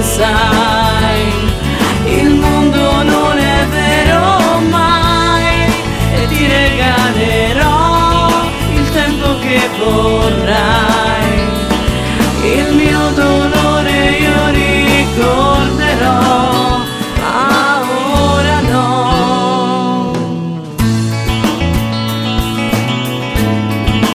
sai, il mondo non è vero mai, e ti regalerò il tempo che vuoi.